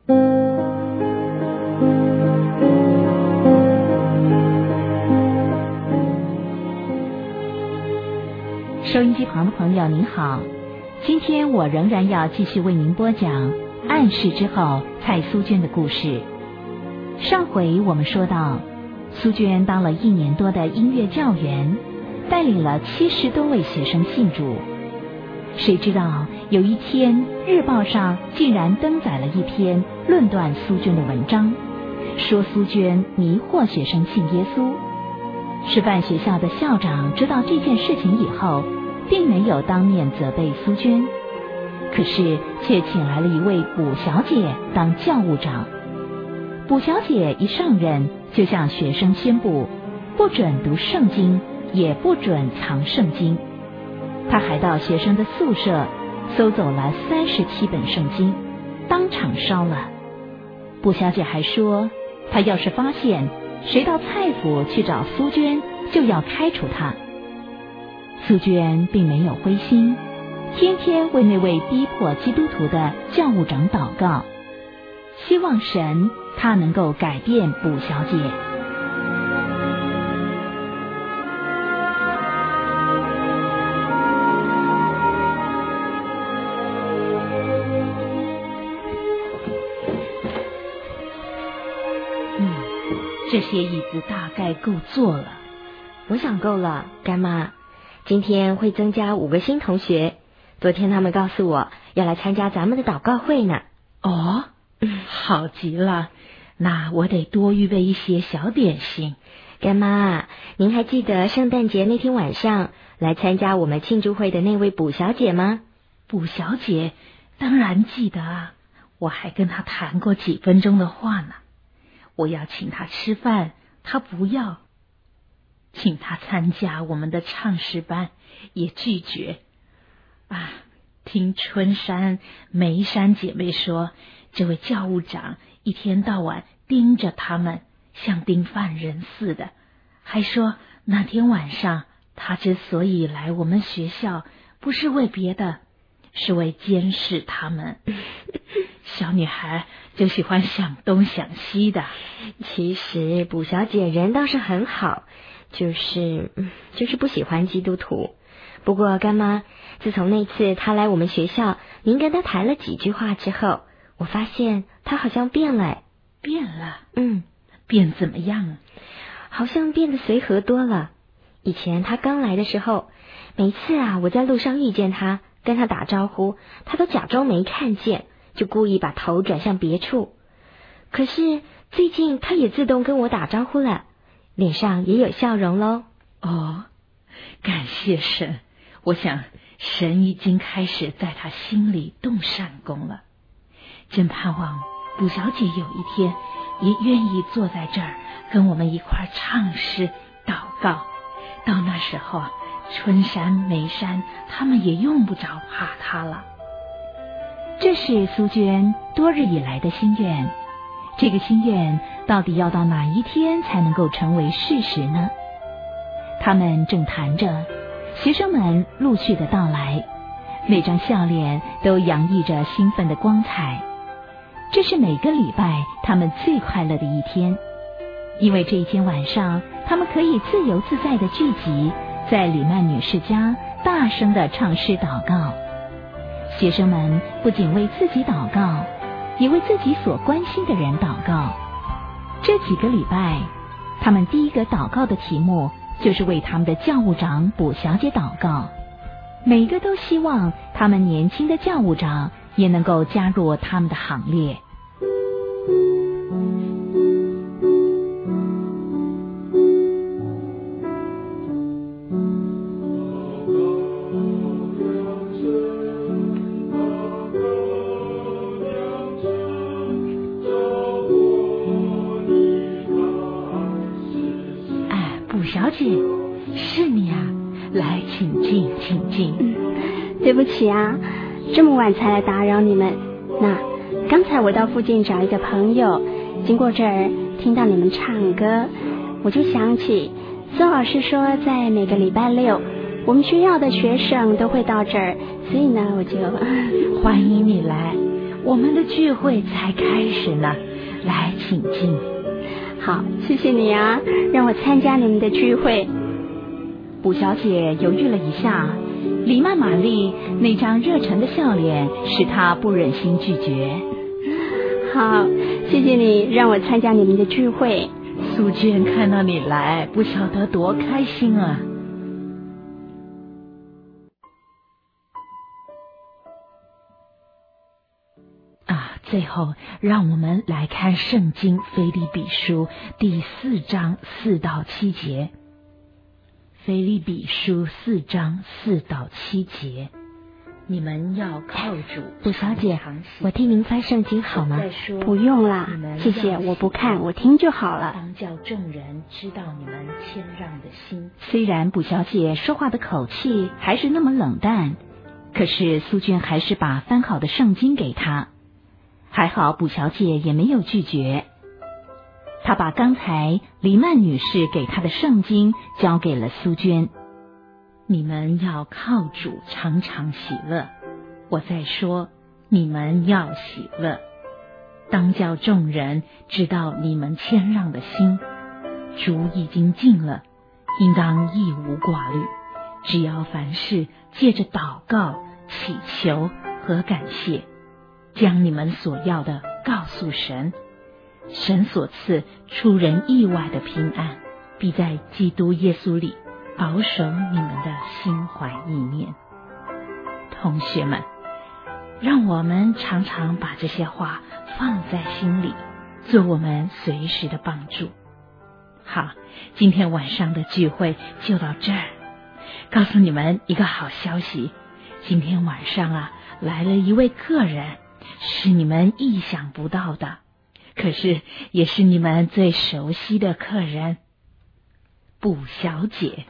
收音机旁的朋友您好，今天我仍然要继续为您播讲暗示之后蔡苏娟的故事。上回我们说到，苏娟当了1年多的音乐教员，带领了70多位学生信主。谁知道有一天日报上竟然登载了一篇论断苏娟的文章，说苏娟迷惑学生信耶稣。师范学校的校长知道这件事情以后，并没有当面责备苏娟，可是却请来了一位卜小姐当教务长。卜小姐一上任就向学生宣布，不准读圣经，也不准藏圣经。她还到学生的宿舍搜走了37本圣经，当场烧了。卜小姐还说，她要是发现谁到蔡府去找苏娟，就要开除她。苏娟并没有灰心，天天为那位逼迫基督徒的教务长祷告，希望神他能够改变卜小姐。这些椅子大概够坐了。 我想够了，干妈。今天会增加5个新同学，昨天他们告诉我要来参加咱们的祷告会呢。 哦，好极了，那我得多预备一些小点心。 干妈，您还记得圣诞节那天晚上来参加我们庆祝会的那位卜小姐吗？ 卜小姐当然记得啊，我还跟她谈过几分钟的话呢。我要请她吃饭，她不要；请她参加我们的唱诗班，也拒绝。听春山、梅山姐妹说，这位教务长一天到晚盯着他们，像盯犯人似的。还说那天晚上他之所以来我们学校，不是为别的，是为监视他们。小女孩就喜欢想东想西的。 其实卜小姐人倒是很好，就是不喜欢基督徒。不过干妈，自从那次她来我们学校，您跟她谈了几句话之后，我发现她好像变了。 变了？变怎么样？ 好像变得随和多了。以前她刚来的时候，每次我在路上遇见她，跟她打招呼，她都假装没看见，就故意把头转向别处。可是最近她也自动跟我打招呼了，脸上也有笑容咯。 哦，感谢神，我想神已经开始在她心里动善功了。真盼望卜小姐有一天也愿意坐在这儿跟我们一块唱诗祷告。到那时候春山、梅山他们也用不着怕她了。这是苏娟多日以来的心愿，这个心愿到底要到哪一天才能够成为事实呢？他们正谈着，学生们陆续的到来，每张笑脸都洋溢着兴奋的光彩。这是每个礼拜他们最快乐的一天，因为这一天晚上他们可以自由自在的聚集在李曼女士家，大声的唱诗祷告。学生们不仅为自己祷告，也为自己所关心的人祷告。这几个礼拜，他们第一个祷告的题目就是为他们的教务长卜小姐祷告。每个都希望他们年轻的教务长也能够加入他们的行列。小姐，是你啊，来，请进，请进。 对不起啊，这么晚才来打扰你们。那刚才我到附近找一个朋友，经过这儿听到你们唱歌，我就想起孙老师说在每个礼拜六我们学校的学生都会到这儿，所以呢我就欢迎你来。 我们的聚会才开始呢。来，请进。 好，谢谢你啊，让我参加你们的聚会。 卜小姐犹豫了一下，黎曼玛丽那张热忱的笑脸使她不忍心拒绝。 好，谢谢你让我参加你们的聚会。 苏娟看到你来，不晓得多开心啊！最后，让我们来看圣经腓立比书第4章4到7节。腓立比书4章4到7节，你们要靠主。 卜小姐，我替您翻圣经好吗？ 不用啦，谢谢，我不看，我听就好了。 当叫众人知道你们谦让的心。虽然卜小姐说话的口气还是那么冷淡，可是苏娟还是把翻好的圣经给她。还好卜小姐也没有拒绝，她把刚才黎曼女士给她的圣经交给了苏娟。你们要靠主常常喜乐，我在说你们要喜乐，当叫众人知道你们谦让的心。主已经尽了，应当一无挂虑，只要凡事借着祷告、祈求和感谢，将你们所要的告诉神，神所赐出人意外的平安，必在基督耶稣里保守你们的心怀意念。同学们，让我们常常把这些话放在心里，做我们随时的帮助。好，今天晚上的聚会就到这儿。告诉你们一个好消息，今天晚上来了一位客人，是你们意想不到的，可是也是你们最熟悉的客人，卜小姐。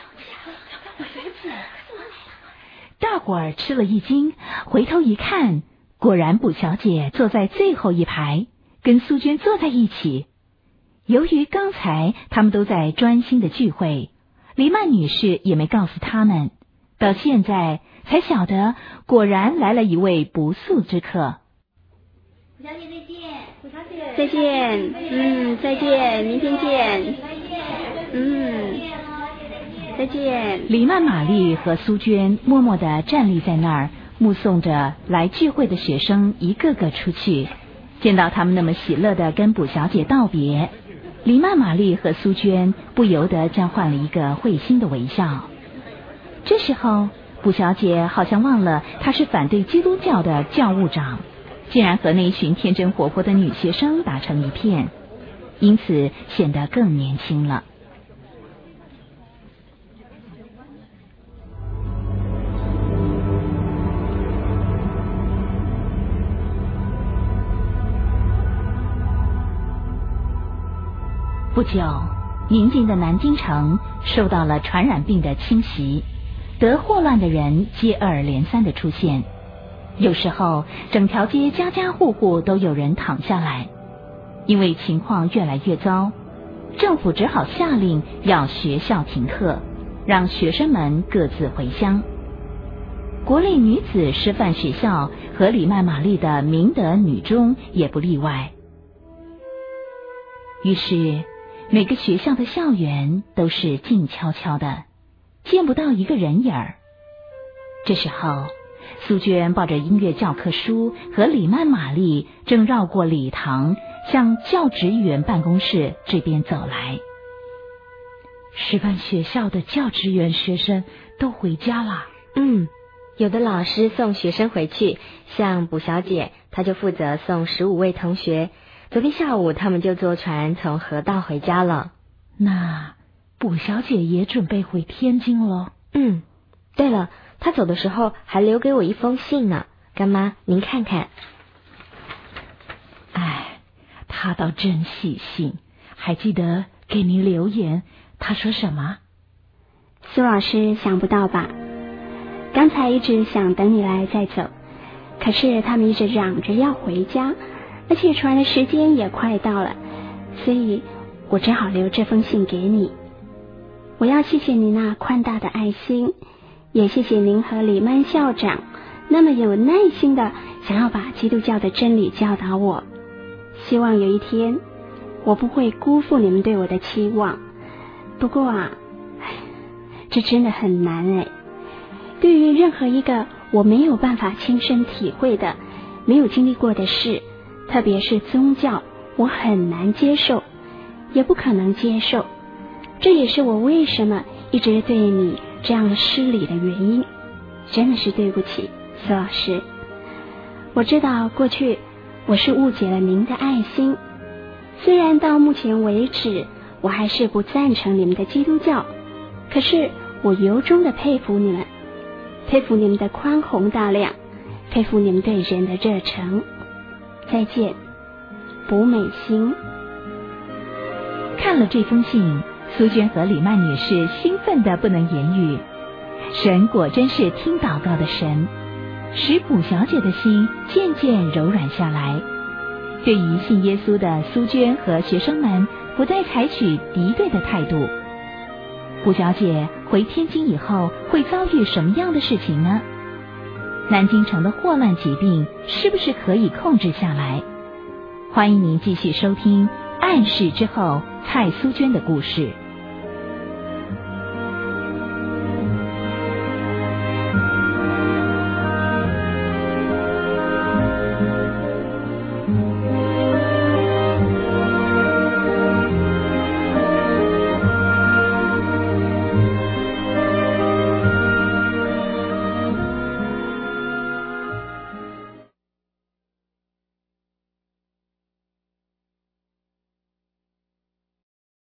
大伙儿吃了一惊，回头一看，果然卜小姐坐在最后一排，跟苏娟坐在一起。由于刚才他们都在专心的聚会，黎曼女士也没告诉他们，到现在才晓得，果然来了一位不速之客。 卜小姐再见，卜小姐再见，再见，明天见，再见。 黎曼玛丽和苏娟默默地站立在那儿，目送着来聚会的学生一个个出去。见到他们那么喜乐地跟卜小姐道别，黎曼玛丽和苏娟不由得交换了一个会心的微笑。这时候卜小姐好像忘了她是反对基督教的教务长，竟然和那一群天真活泼的女学生打成一片，因此显得更年轻了。不久，宁静的南京城受到了传染病的侵袭，得霍乱的人接二连三的出现，有时候整条街家家户户都有人躺下来。因为情况越来越糟，政府只好下令要学校停课，让学生们各自回乡。国立女子师范学校和黎曼玛丽的明德女中也不例外。于是每个学校的校园都是静悄悄的，见不到一个人影儿。这时候苏娟抱着音乐教科书和黎曼玛丽正绕过礼堂，向教职员办公室这边走来。师范学校的教职员学生都回家了。 有的老师送学生回去，像卜小姐，她就负责送15位同学。昨天下午他们就坐船从河道回家了。 那卜小姐也准备回天津了。 对了，她走的时候还留给我一封信呢，干妈您看看。 她倒真细心，还记得给您留言。她说什么？ 苏老师想不到吧？刚才一直想等你来再走，可是他们一直嚷着要回家，而且船的时间也快到了，所以我只好留这封信给你。我要谢谢你那宽大的爱心，也谢谢您和李曼校长那么有耐心的想要把基督教的真理教导我。希望有一天我不会辜负你们对我的期望。不过啊，这真的很难对于任何一个我没有办法亲身体会的、没有经历过的事，特别是宗教，我很难接受，也不可能接受。这也是我为什么一直对你这样失礼的原因。真的是对不起，苏老师。我知道过去我是误解了您的爱心，虽然到目前为止我还是不赞成你们的基督教，可是我由衷的佩服你们，佩服你们的宽宏大量，佩服你们对人的热诚。再见，卜美心。 看了这封信，苏娟和李曼女士兴奋得不能言语。神果真是听祷告的神，使卜小姐的心渐渐柔软下来。对于信耶稣的苏娟和学生们，不再采取敌对的态度。卜小姐回天津以后会遭遇什么样的事情呢？南京城的霍乱疾病是不是可以控制下来？欢迎您继续收听《暗示之后》蔡苏娟的故事。